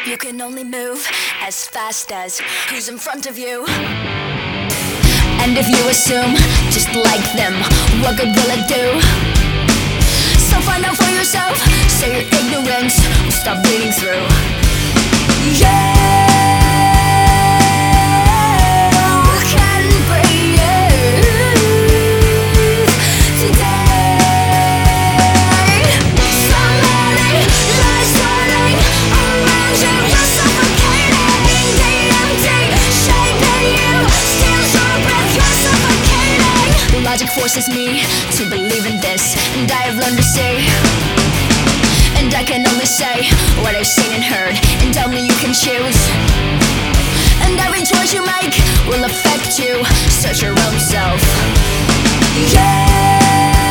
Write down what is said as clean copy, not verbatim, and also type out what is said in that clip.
You can only move as fast as who's in front of you. And if you assume, just like them, what good will it do? So find out for yourself, so your ignorance will stop bleeding through. Yeah, can breathe today. So many lies swirling around you, you're suffocating. The empty shape in you steals your breath, you're suffocating. Logic forces me to believe in this, and I have learned to see. And I can only say what I've seen and heard, and only you can choose. And every choice you make will affect you. Search your own self. Yeah.